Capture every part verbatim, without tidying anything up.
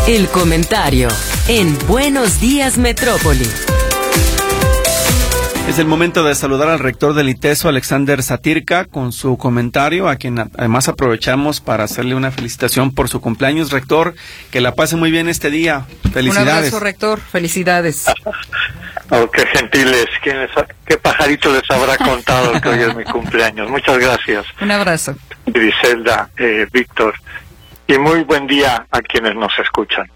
El comentario en Buenos Días Metrópoli. Es el momento de saludar al rector del ITESO, Alexander Satirka, con su comentario, a quien además aprovechamos para hacerle una felicitación por su cumpleaños. Rector, que la pase muy bien este día. Felicidades. Un abrazo, rector. Felicidades. Oh, qué gentiles. ¿Quién les ha, ¿Qué pajarito les habrá contado que hoy es mi cumpleaños? Muchas gracias. Un abrazo. Griselda, eh, Víctor. Y muy buen día a quienes nos escuchan.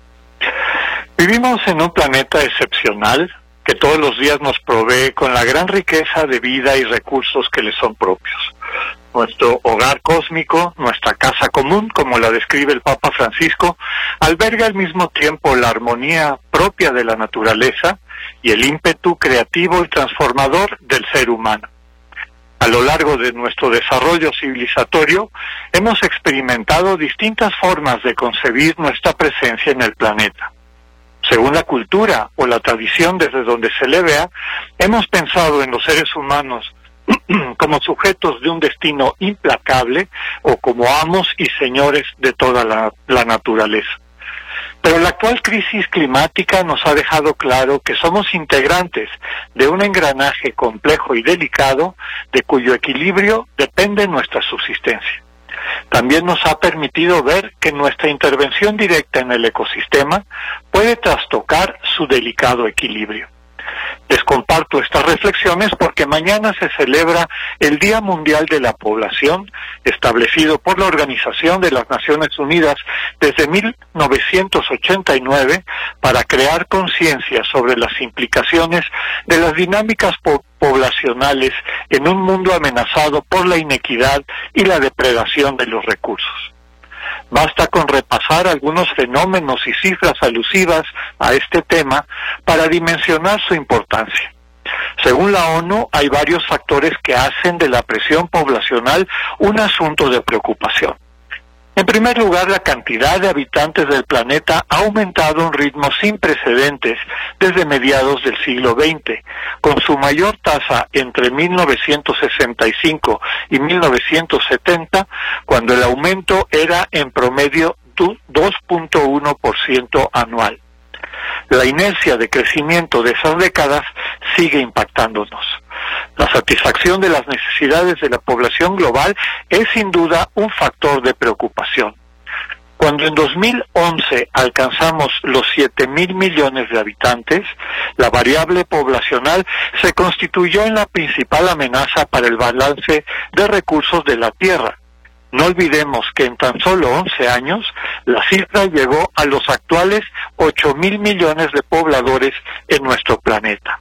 Vivimos en un planeta excepcional que todos los días nos provee con la gran riqueza de vida y recursos que le son propios. Nuestro hogar cósmico, nuestra casa común, como la describe el Papa Francisco, alberga al mismo tiempo la armonía propia de la naturaleza y el ímpetu creativo y transformador del ser humano. A lo largo de nuestro desarrollo civilizatorio, hemos experimentado distintas formas de concebir nuestra presencia en el planeta. Según la cultura o la tradición desde donde se le vea, hemos pensado en los seres humanos como sujetos de un destino implacable o como amos y señores de toda la, la naturaleza. Pero la actual crisis climática nos ha dejado claro que somos integrantes de un engranaje complejo y delicado de cuyo equilibrio depende nuestra subsistencia. También nos ha permitido ver que nuestra intervención directa en el ecosistema puede trastocar su delicado equilibrio. Les comparto estas reflexiones porque mañana se celebra el Día Mundial de la Población, establecido por la Organización de las Naciones Unidas desde mil novecientos ochenta y nueve para crear conciencia sobre las implicaciones de las dinámicas po- poblacionales en un mundo amenazado por la inequidad y la depredación de los recursos. Basta con repasar algunos fenómenos y cifras alusivas a este tema para dimensionar su importancia. Según la ONU, hay varios factores que hacen de la presión poblacional un asunto de preocupación. En primer lugar, la cantidad de habitantes del planeta ha aumentado a un ritmo sin precedentes desde mediados del siglo veinte, con su mayor tasa entre mil novecientos sesenta y cinco y mil novecientos setenta, cuando el aumento era en promedio dos punto uno por ciento anual. La inercia de crecimiento de esas décadas sigue impactándonos. La satisfacción de las necesidades de la población global es sin duda un factor de preocupación. Cuando en dos mil once alcanzamos los siete mil millones de habitantes, la variable poblacional se constituyó en la principal amenaza para el balance de recursos de la Tierra. No olvidemos que en tan solo once años, la cifra llegó a los actuales ocho mil millones de pobladores en nuestro planeta.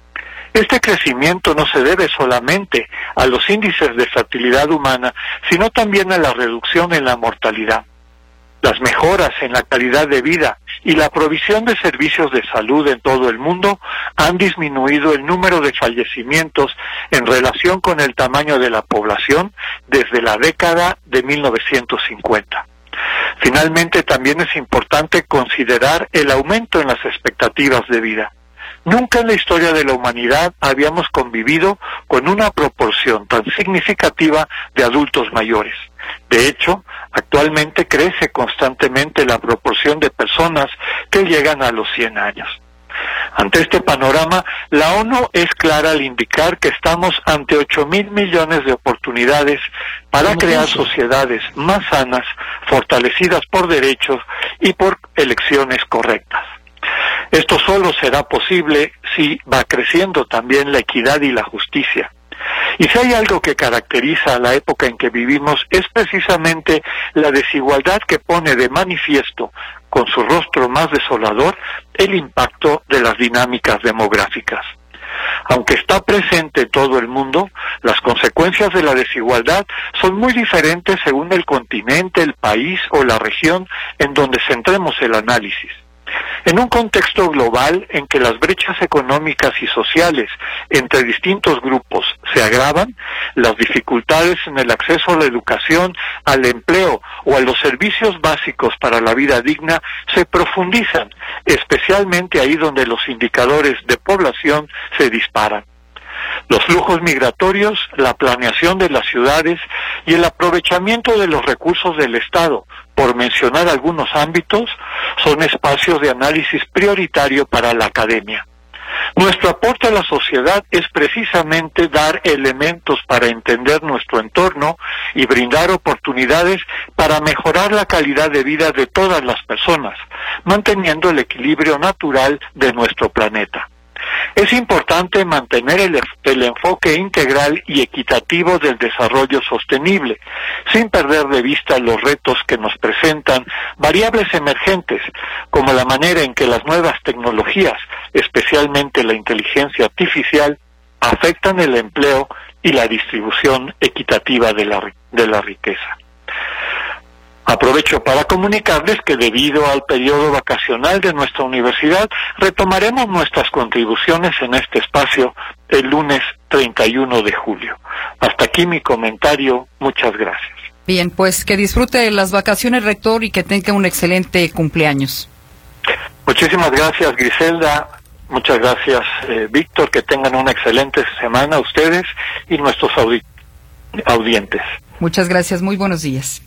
Este crecimiento no se debe solamente a los índices de fertilidad humana, sino también a la reducción en la mortalidad. Las mejoras en la calidad de vida y la provisión de servicios de salud en todo el mundo han disminuido el número de fallecimientos en relación con el tamaño de la población desde la década de mil novecientos cincuenta. Finalmente, también es importante considerar el aumento en las expectativas de vida. Nunca en la historia de la humanidad habíamos convivido con una proporción tan significativa de adultos mayores. De hecho, actualmente crece constantemente la proporción de personas que llegan a los cien años. Ante este panorama, la ONU es clara al indicar que estamos ante ocho mil millones de oportunidades para crear sociedades más sanas, fortalecidas por derechos y por elecciones correctas. Esto solo será posible si va creciendo también la equidad y la justicia. Y si hay algo que caracteriza a la época en que vivimos es precisamente la desigualdad que pone de manifiesto, con su rostro más desolador, el impacto de las dinámicas demográficas. Aunque está presente en todo el mundo, las consecuencias de la desigualdad son muy diferentes según el continente, el país o la región en donde centremos el análisis. En un contexto global en que las brechas económicas y sociales entre distintos grupos se agravan, las dificultades en el acceso a la educación, al empleo o a los servicios básicos para la vida digna se profundizan, especialmente ahí donde los indicadores de población se disparan. Los flujos migratorios, la planeación de las ciudades y el aprovechamiento de los recursos del Estado, por mencionar algunos ámbitos, son espacios de análisis prioritario para la academia. Nuestro aporte a la sociedad es precisamente dar elementos para entender nuestro entorno y brindar oportunidades para mejorar la calidad de vida de todas las personas, manteniendo el equilibrio natural de nuestro planeta. Es importante mantener el, el enfoque integral y equitativo del desarrollo sostenible, sin perder de vista los retos que nos presentan variables emergentes, como la manera en que las nuevas tecnologías, especialmente la inteligencia artificial, afectan el empleo y la distribución equitativa de la, de la riqueza. Aprovecho para comunicarles que debido al periodo vacacional de nuestra universidad, retomaremos nuestras contribuciones en este espacio el lunes treinta y uno de julio. Hasta aquí mi comentario. Muchas gracias. Bien, pues que disfrute las vacaciones, rector, y que tenga un excelente cumpleaños. Muchísimas gracias, Griselda. Muchas gracias, eh, Víctor. Que tengan una excelente semana ustedes y nuestros audi- audientes. Muchas gracias. Muy buenos días.